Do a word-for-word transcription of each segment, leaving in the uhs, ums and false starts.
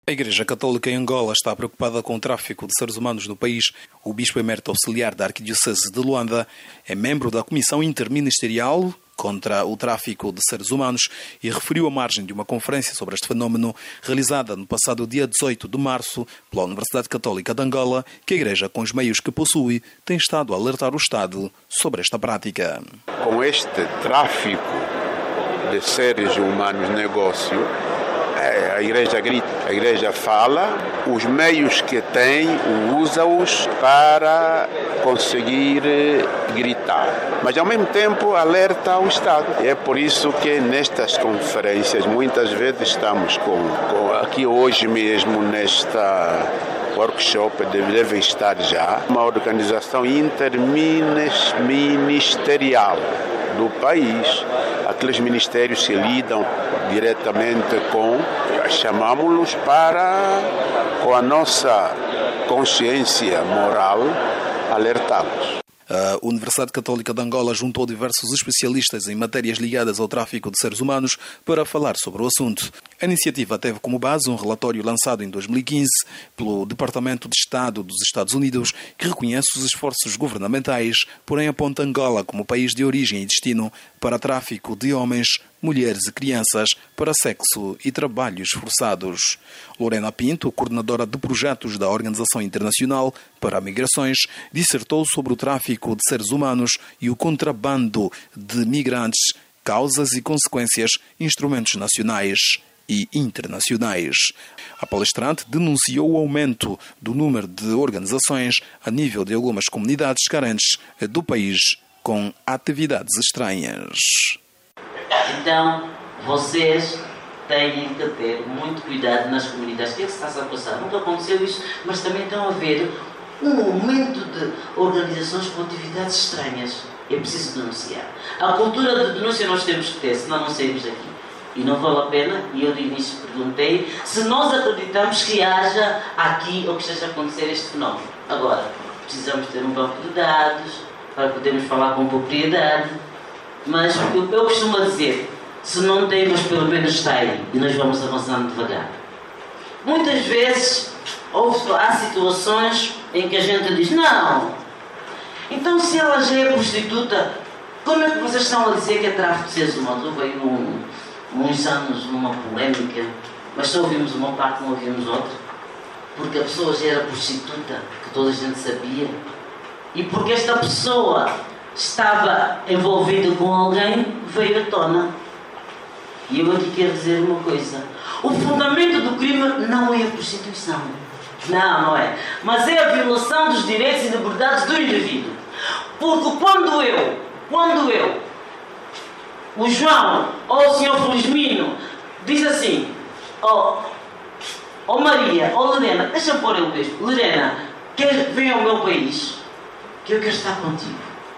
A Igreja Católica em Angola está preocupada com o tráfico de seres humanos no país. O bispo emérito auxiliar da Arquidiocese de Luanda é membro da Comissão Interministerial contra o tráfico de seres humanos e referiu à margem de uma conferência sobre este fenómeno realizada no passado dia dezoito de março pela Universidade Católica de Angola, que a Igreja, com os meios que possui, tem estado a alertar o Estado sobre esta prática. Com este tráfico de seres humanos negócio, a Igreja grita, a Igreja fala, os meios que tem, usa-os para conseguir gritar. Mas, ao mesmo tempo, alerta ao Estado. É por isso que, nestas conferências, muitas vezes estamos com, com aqui hoje mesmo, nesta workshop, deve estar já, uma organização interministerial do país. Aqueles ministérios se lidam diretamente com, chamamos-los para, com a nossa consciência moral, alertá-los. A Universidade Católica de Angola juntou diversos especialistas em matérias ligadas ao tráfico de seres humanos para falar sobre o assunto. A iniciativa teve como base um relatório lançado em dois mil e quinze pelo Departamento de Estado dos Estados Unidos, que reconhece os esforços governamentais, porém aponta Angola como país de origem e destino para tráfico de homens, mulheres e crianças para sexo e trabalhos forçados. Lorena Pinto, coordenadora de projetos da Organização Internacional para Migrações, dissertou sobre o tráfico de seres humanos e o contrabando de migrantes, causas e consequências, instrumentos nacionais e internacionais. A palestrante denunciou o aumento do número de organizações a nível de algumas comunidades carentes do país com atividades estranhas. Então, vocês têm que ter muito cuidado nas comunidades. O que é que se está a passar? Nunca aconteceu isso, mas também estão a haver um aumento de organizações com atividades estranhas. É preciso denunciar. A cultura de denúncia nós temos que ter, senão não saímos daqui. E não vale a pena, e eu de início perguntei, se nós acreditamos que haja aqui ou que esteja a acontecer este fenómeno. Agora, precisamos ter um banco de dados para podermos falar com propriedade, mas eu, eu costumo dizer, se não temos, pelo menos está aí, e nós vamos avançando devagar. Muitas vezes houve, há situações em que a gente diz, não, então se ela já é prostituta, como é que vocês estão a dizer que é tráfico de seres humanos? Houve aí um, uns anos numa polémica, mas só ouvimos uma parte, não ouvimos outra, porque a pessoa já era prostituta, que toda a gente sabia, e porque esta pessoa estava envolvida com alguém, veio à tona. E eu aqui quero dizer uma coisa, o fundamento do crime não é a prostituição, não, não é, mas é a violação dos direitos e liberdades do indivíduo, porque quando eu, quando eu o João ou o senhor Felizmino diz assim, ó oh, oh Maria, ó oh Lorena, deixa-me pôr eu mesmo, Lorena, quer vir ao meu país, que eu quero estar contigo.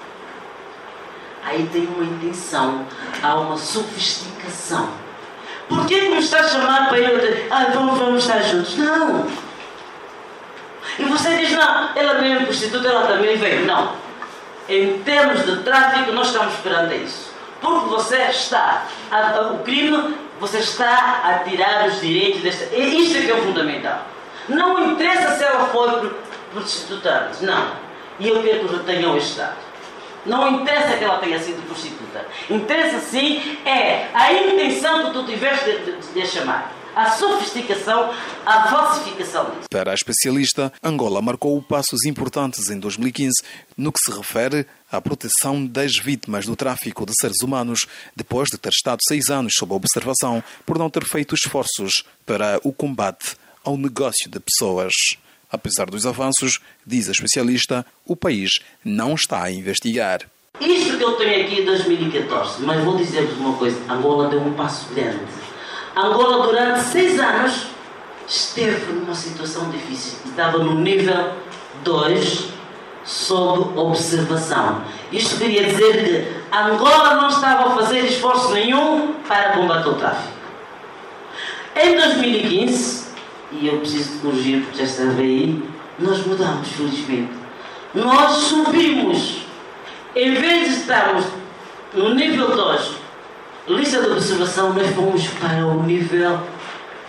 Aí tem uma intenção, há uma sofisticação. Por que me está a chamar para eu, ah, vamos, vamos estar juntos? Não. E você diz, não, ela também é prostituta, ela também veio. Não. Em termos de tráfico, nós estamos perante isso. Porque você está, a, a, o crime, você está a tirar os direitos desta... Isto é que é o fundamental. Não interessa se ela foi prostituta antes, não. E eu quero que retenham o Estado. Não interessa que ela tenha sido prostituta. Interessa sim é a intenção que tu tiveste de, de, de a chamar. A sofisticação, a falsificação disso. Para a especialista, Angola marcou passos importantes em dois mil e quinze no que se refere à proteção das vítimas do tráfico de seres humanos, depois de ter estado seis anos sob observação por não ter feito esforços para o combate ao negócio de pessoas. Apesar dos avanços, diz a especialista, o país não está a investigar. Isto que eu tenho aqui em dois mil e catorze, mas vou dizer-vos uma coisa, Angola deu um passo grande. Angola, durante seis anos, esteve numa situação difícil. Estava no nível dois, sob observação. Isto queria dizer que Angola não estava a fazer esforço nenhum para combater o tráfico. Em dois mil e quinze, e eu preciso de corrigir porque já estava aí, nós mudamos, felizmente. Nós subimos. Em vez de estarmos no nível dois, lista de observação, nós fomos para o nível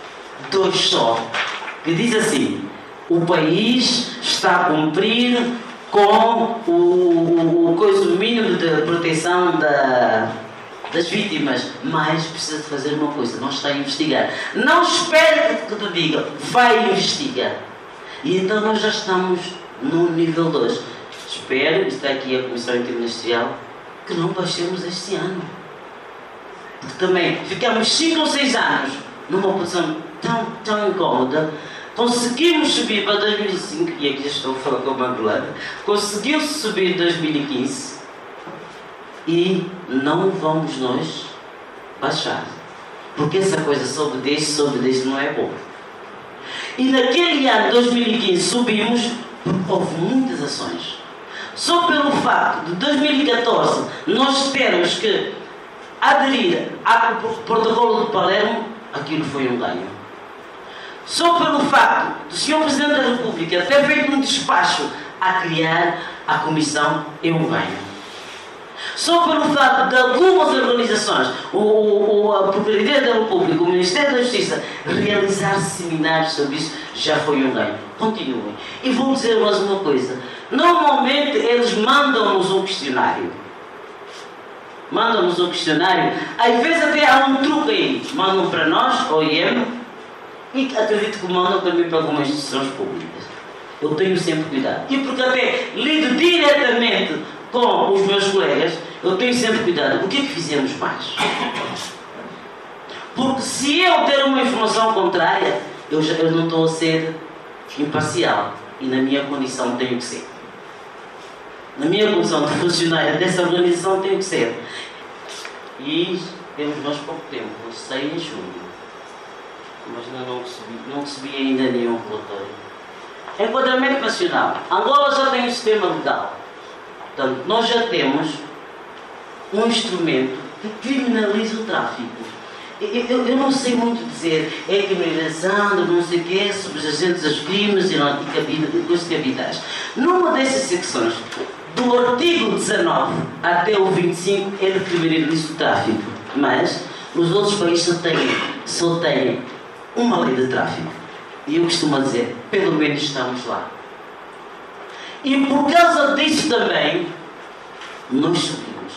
dois só, que diz assim: o país está a cumprir com o, o, o coisa mínimo de proteção da, das vítimas, mas precisa de fazer uma coisa, não está a investigar. Não espere que te diga, vai investigar. E então nós já estamos no nível dois. Espero, está aqui a Comissão Interministerial, que não baixemos este ano. Porque também ficamos cinco ou seis anos numa posição tão, tão incómoda. Conseguimos subir para dois mil e cinco, e aqui estou a falar com a Angolana, conseguiu-se subir em dois mil e quinze e não vamos nós baixar. Porque essa coisa sobe deste, sobe deste não é bom. E naquele ano, dois mil e quinze, subimos porque houve muitas ações. Só pelo facto de dois mil e catorze nós termos que aderir ao protocolo de Palermo, aquilo foi um ganho. Só pelo facto do senhor Presidente da República ter feito um despacho a criar a comissão, é um ganho. Só pelo facto de algumas organizações, o, o, a Procuradoria da República, o Ministério da Justiça, realizar seminários sobre isso, já foi um ganho. Continuem. E vou dizer mais uma coisa. Normalmente eles mandam-nos um questionário. Mandam-nos um questionário. Às vezes até há um truque aí. Mandam para nós, O I M, e acredito que mandam também para algumas instituições públicas. Eu tenho sempre cuidado. E porque até lido diretamente com os meus colegas, eu tenho sempre cuidado. O que é que fizemos mais? Porque se eu ter uma informação contrária, eu, já, eu não estou a ser imparcial. E na minha condição tenho que ser. Na minha condição de funcionário dessa organização tenho que ser. E temos mais pouco tempo. Eu saí em julho. Mas ainda não recebi, não recebi ainda nenhum relatório. Enquadramento nacional. Angola já tem um sistema legal. Portanto, nós já temos um instrumento que criminaliza o tráfico. Eu, eu, eu não sei muito dizer, é criminalização, não sei o quê, sobre os agentes dos crimes e coisas capitais. Numa dessas secções, do artigo dezanove até o vinte e cinco, ele criminaliza o tráfico. Mas os outros países só têm, só têm uma lei de tráfico. E eu costumo dizer, pelo menos estamos lá. E por causa disso também, nós subimos.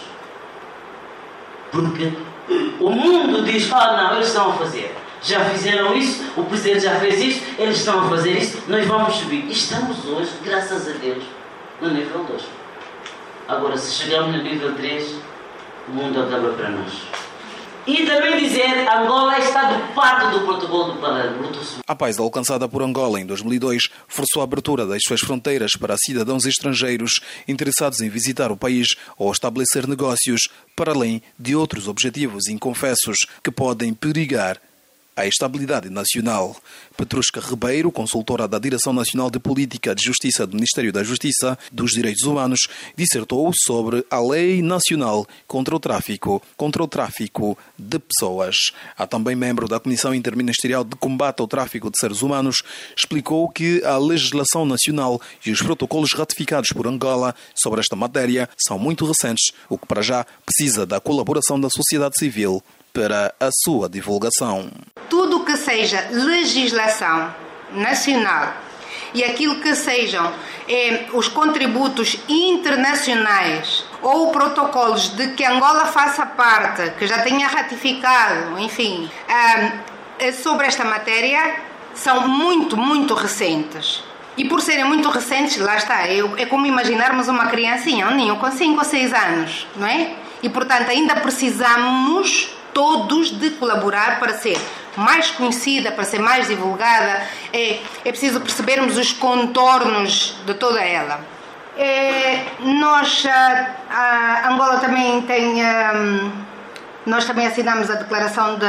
Porque o mundo diz, ah não, eles estão a fazer. Já fizeram isso, o Presidente já fez isso, eles estão a fazer isso, nós vamos subir. E estamos hoje, graças a Deus, no nível dois. Agora, se chegarmos no nível três, o mundo acaba para nós. E também dizer, Angola está de parte do protocolo do Palermo. A paz alcançada por Angola em dois mil e dois forçou a abertura das suas fronteiras para cidadãos estrangeiros interessados em visitar o país ou estabelecer negócios, para além de outros objetivos inconfessos que podem perigar a estabilidade nacional. Petrushka Ribeiro, consultora da Direção Nacional de Política de Justiça do Ministério da Justiça dos Direitos Humanos, dissertou sobre a Lei Nacional contra o Tráfico, contra o tráfico de Pessoas. A também membro da Comissão Interministerial de Combate ao Tráfico de Seres Humanos, explicou que a legislação nacional e os protocolos ratificados por Angola sobre esta matéria são muito recentes, o que para já precisa da colaboração da sociedade civil para a sua divulgação. Tudo que seja legislação nacional e aquilo que sejam é, os contributos internacionais ou protocolos de que Angola faça parte, que já tenha ratificado, enfim, é, sobre esta matéria, são muito, muito recentes. E por serem muito recentes, lá está, é, é como imaginarmos uma criancinha, um ninho com cinco ou seis anos, não é? E, portanto, ainda precisamos todos de colaborar para ser mais conhecida, para ser mais divulgada. É, é preciso percebermos os contornos de toda ela. É, nós, a, a Angola também tem, um, nós também assinamos a declaração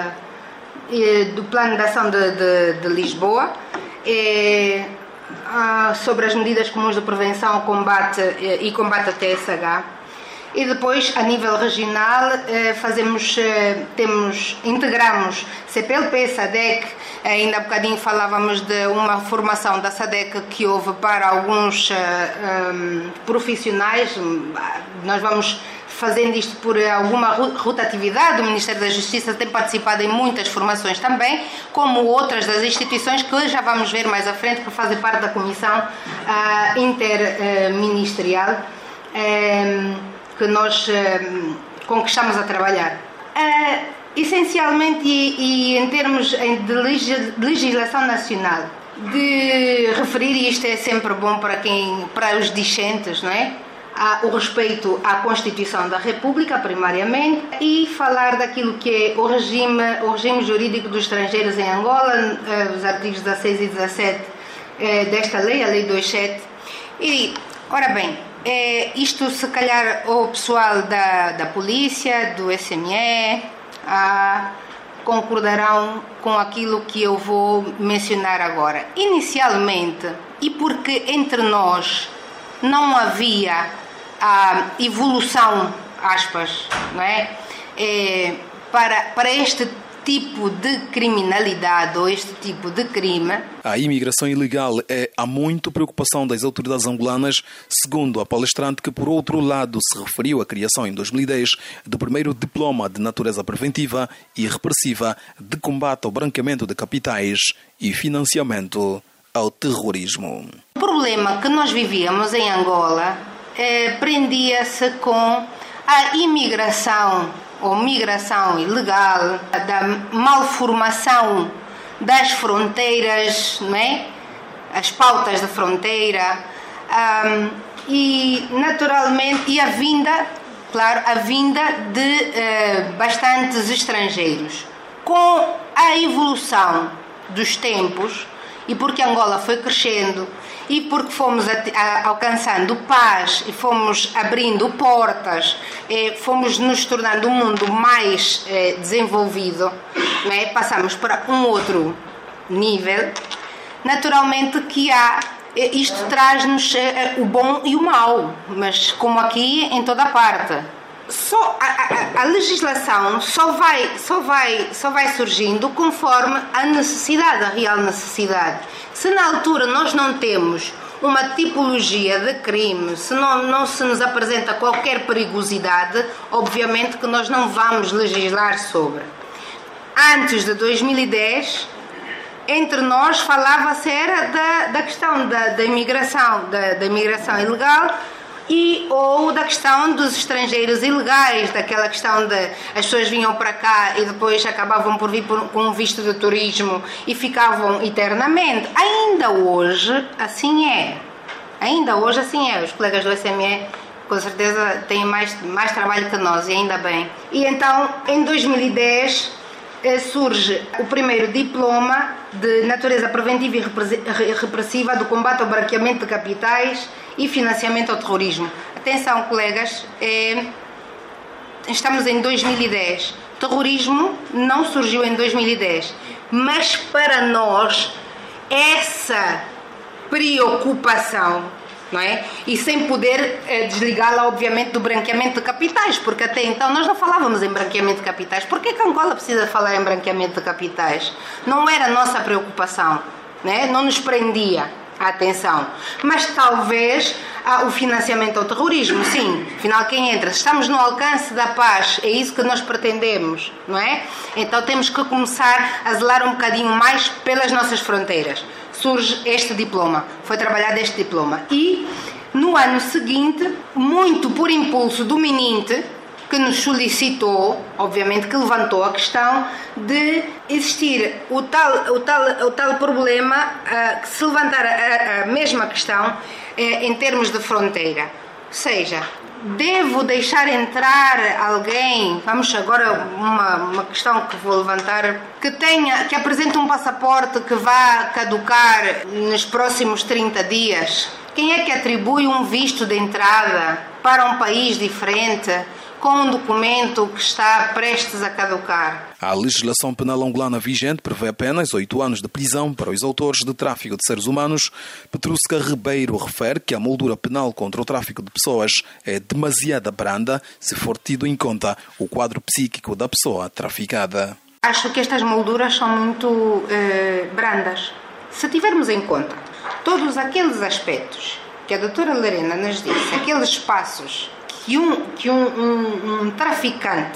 de, do Plano de Ação de, de, de Lisboa, é, a, sobre as medidas comuns de prevenção combate, e combate a T S H. E depois, a nível regional, fazemos, temos, integramos C P L P, S A D E C, ainda há bocadinho falávamos de uma formação da S A D E C que houve para alguns um, profissionais. Nós vamos fazendo isto por alguma rotatividade. O Ministério da Justiça tem participado em muitas formações também, como outras das instituições que já vamos ver mais à frente, que fazem parte da Comissão uh, Interministerial, uh, que nós uh, com que estamos a trabalhar. Uh, essencialmente, e, e em termos de legislação nacional, de referir, e isto é sempre bom para, quem, para os discentes, não é? O respeito à Constituição da República, primariamente, e falar daquilo que é o regime, o regime jurídico dos estrangeiros em Angola, os artigos dezasseis e dezassete desta lei, a Lei vinte e sete. E, ora bem, isto se calhar o pessoal da, da polícia, do S M E, a, concordarão com aquilo que eu vou mencionar agora. Inicialmente, e porque entre nós não havia a evolução, aspas, não é? É, para, para este tipo de criminalidade ou este tipo de crime. A imigração ilegal é há muito preocupação das autoridades angolanas, segundo a palestrante, que por outro lado se referiu à criação em dois mil e dez do primeiro diploma de natureza preventiva e repressiva de combate ao branqueamento de capitais e financiamento ao terrorismo. O problema que nós vivíamos em Angola eh, prendia-se com a imigração ou migração ilegal, da malformação das fronteiras, não é? As pautas de fronteira, um, e naturalmente e a vinda, claro, a vinda de uh, bastantes estrangeiros. Com a evolução dos tempos, e porque Angola foi crescendo e porque fomos a, a, alcançando paz e fomos abrindo portas, eh, fomos nos tornando um mundo mais eh, desenvolvido, né? Passamos para um outro nível, naturalmente que há, eh, isto traz-nos eh, o bom e o mau, mas como aqui em toda a parte. Só a, a, a legislação só vai, só, vai, só vai surgindo conforme a necessidade, a real necessidade. Se na altura nós não temos uma tipologia de crime, se não, não se nos apresenta qualquer perigosidade, obviamente que nós não vamos legislar sobre. Antes de dois mil e dez, entre nós falava-se era da, da questão da, da imigração, da, da imigração ilegal, e ou da questão dos estrangeiros ilegais, daquela questão de as pessoas vinham para cá e depois acabavam por vir por, com um visto de turismo e ficavam eternamente. Ainda hoje assim é. Ainda hoje assim é. Os colegas do S M E com certeza têm mais, mais trabalho que nós, e ainda bem. E então, em dois mil e dez, surge o primeiro diploma de natureza preventiva e repressiva do combate ao branqueamento de capitais e financiamento ao terrorismo. Atenção, colegas, é, estamos em dois mil e dez. Terrorismo não surgiu em dois mil e dez, mas para nós essa preocupação, não é? E sem poder é, desligá-la, obviamente, do branqueamento de capitais, porque até então nós não falávamos em branqueamento de capitais. Por que que Angola precisa falar em branqueamento de capitais? Não era a nossa preocupação, né? Não nos prendia a atenção. Mas talvez ah, o financiamento ao terrorismo, sim. Afinal, quem entra? Se estamos no alcance da paz, é isso que nós pretendemos, não é? Então temos que começar a zelar um bocadinho mais pelas nossas fronteiras. Surge este diploma, foi trabalhado este diploma. E no ano seguinte, muito por impulso do MININTE, que nos solicitou, obviamente que levantou a questão de existir o tal, o tal, o tal problema, uh, que se levantar a, a mesma questão uh, em termos de fronteira. Ou seja, devo deixar entrar alguém, vamos agora uma, uma questão que vou levantar, que tenha, que apresente um passaporte que vá caducar nos próximos trinta dias. Quem é que atribui um visto de entrada para um país diferente com um documento que está prestes a caducar. A legislação penal angolana vigente prevê apenas oito anos de prisão para os autores de tráfico de seres humanos. Petrusca Ribeiro refere que a moldura penal contra o tráfico de pessoas é demasiado branda se for tido em conta o quadro psíquico da pessoa traficada. Acho que estas molduras são muito eh, brandas. Se tivermos em conta todos aqueles aspectos que a doutora Lorena nos disse, aqueles passos que um, que um, um, um traficante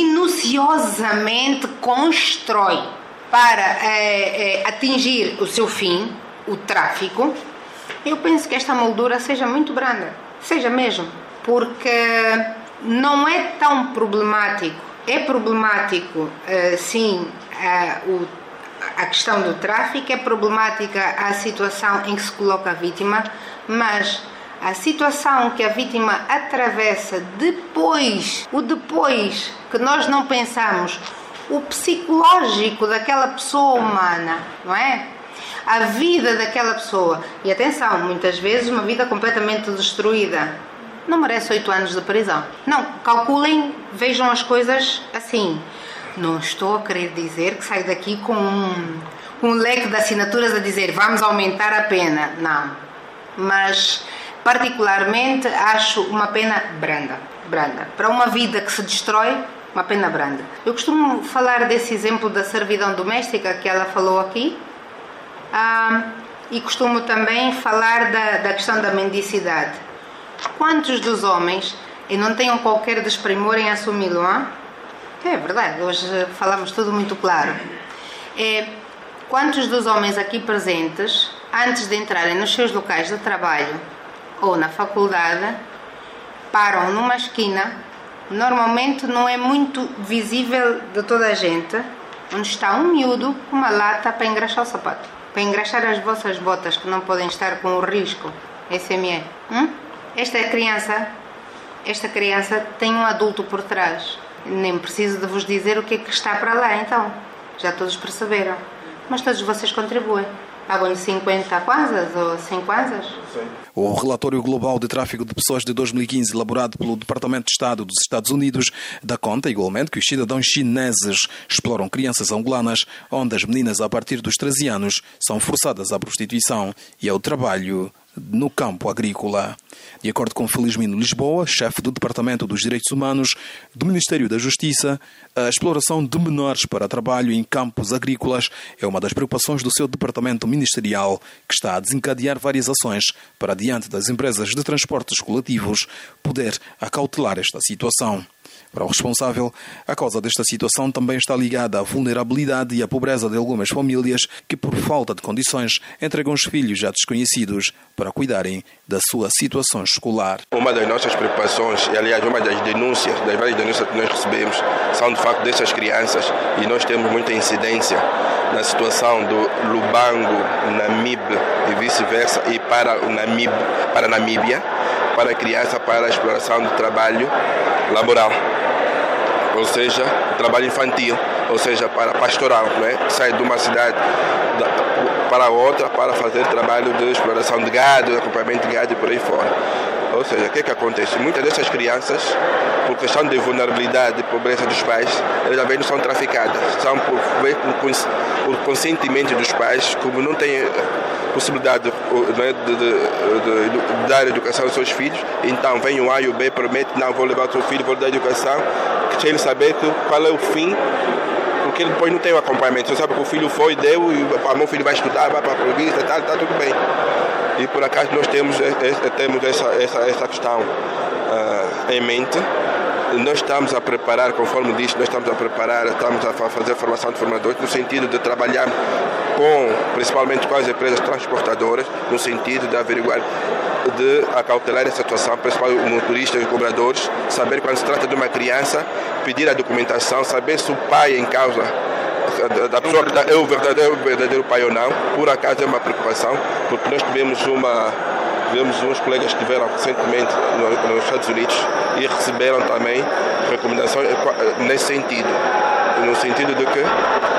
minuciosamente constrói para é, é, atingir o seu fim, o tráfico, eu penso que esta moldura seja muito branda, seja mesmo, porque não é tão problemático. É problemático, sim, a, o, a questão do tráfico, é problemática a situação em que se coloca a vítima, mas a situação que a vítima atravessa depois, o depois que nós não pensamos, o psicológico daquela pessoa humana, não é? A vida daquela pessoa. E atenção, muitas vezes uma vida completamente destruída não merece oito anos de prisão. Não, calculem, vejam as coisas assim. Não estou a querer dizer que saio daqui com um, um leque de assinaturas a dizer vamos aumentar a pena. Não. Mas particularmente acho uma pena branda, branda. Para uma vida que se destrói, uma pena branda. Eu costumo falar desse exemplo da servidão doméstica que ela falou aqui, ah, e costumo também falar da, da questão da mendicidade. Quantos dos homens, e não tenham qualquer desprimor em assumi-lo, não? É verdade, hoje falamos tudo muito claro. É, quantos dos homens aqui presentes, antes de entrarem nos seus locais de trabalho ou na faculdade, param numa esquina, normalmente não é muito visível de toda a gente, onde está um miúdo com uma lata para engraxar o sapato, para engraxar as vossas botas que não podem estar com o risco S M E. Hum? Esta criança, esta criança tem um adulto por trás. Nem preciso de vos dizer o que é que está para lá, então. Já todos perceberam. Mas todos vocês contribuem. Pagam-lhe cinquenta kwanzas ou cem kwanzas? Sim. O relatório global de tráfico de pessoas de dois mil e quinze, elaborado pelo Departamento de Estado dos Estados Unidos, dá conta igualmente que os cidadãos chineses exploram crianças angolanas, onde as meninas a partir dos treze anos são forçadas à prostituição e ao trabalho no campo agrícola. De acordo com Felizmino Lisboa, chefe do Departamento dos Direitos Humanos do Ministério da Justiça, a exploração de menores para trabalho em campos agrícolas é uma das preocupações do seu departamento ministerial, que está a desencadear várias ações para, diante das empresas de transportes coletivos, poder acautelar esta situação. Para o responsável, a causa desta situação também está ligada à vulnerabilidade e à pobreza de algumas famílias que, por falta de condições, entregam os filhos a desconhecidos para cuidarem da sua situação escolar. Uma das nossas preocupações, e aliás uma das denúncias, das várias denúncias que nós recebemos, são de facto dessas crianças, e nós temos muita incidência na situação do Lubango, Namibe e vice-versa, e para o Namibe, para a Namíbia, para a criança, para a exploração do trabalho laboral, ou seja, trabalho infantil, ou seja, para pastoral, né? Sai de uma cidade para outra para fazer trabalho de exploração de gado, acompanhamento de gado e por aí fora. Ou seja, o que é que acontece? Muitas dessas crianças, por questão de vulnerabilidade e pobreza dos pais, elas também não são traficadas, são por, por, por consentimento dos pais, como não têm possibilidade de, de, de, de, de dar educação aos seus filhos, então vem o A e o B, promete, não, vou levar o seu filho, vou dar educação, sem ele saber que, qual é o fim, porque ele depois não tem o acompanhamento. Você sabe que o filho foi, deu, e o meu filho vai estudar, vai para a província, está tá tudo bem. E por acaso nós temos, temos essa, essa, essa questão uh, em mente. Nós estamos a preparar, conforme disse, nós estamos a preparar, estamos a fazer formação de formadores, no sentido de trabalhar com, principalmente com as empresas transportadoras, no sentido de averiguar, de acautelar essa situação, principalmente motoristas e cobradores, saber quando se trata de uma criança, pedir a documentação, saber se o pai em causa da pessoa que é o verdadeiro, o verdadeiro pai ou não. Por acaso é uma preocupação, porque nós tivemos uma tivemos uns colegas que estiveram recentemente nos Estados Unidos e receberam também recomendações nesse sentido, no sentido de que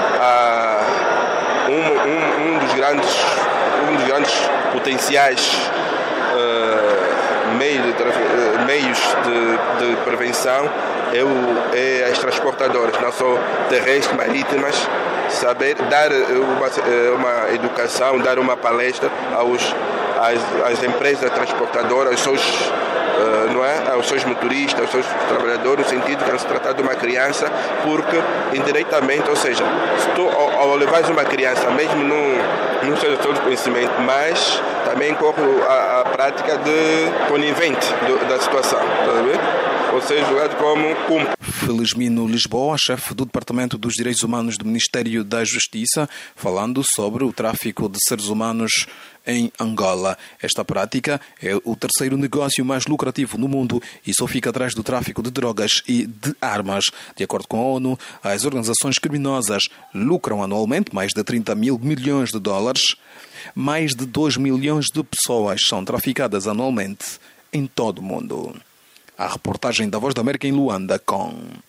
ah, um, um, um dos grandes um dos grandes potenciais ah, meios de, meios de, de prevenção é, o, é as transportadoras, não só terrestres, marítimas, saber dar uma, uma educação, dar uma palestra aos, às, às empresas transportadoras, aos seus, uh, não é? aos seus motoristas, aos seus trabalhadores, no sentido que não se trata de uma criança, porque indiretamente, ou seja, se tu ao, ao levares uma criança, mesmo não, não seja todo conhecimento, mas também corre a, a prática de conivente do, da situação, está a ver? Ou seja, julgado como cúmplice. Felizmino Lisboa, chefe do Departamento dos Direitos Humanos do Ministério da Justiça, falando sobre o tráfico de seres humanos em Angola. Esta prática é o terceiro negócio mais lucrativo no mundo e só fica atrás do tráfico de drogas e de armas. De acordo com a ONU, as organizações criminosas lucram anualmente mais de trinta mil milhões de dólares. Mais de dois milhões de pessoas são traficadas anualmente em todo o mundo. A reportagem da Voz da América em Luanda com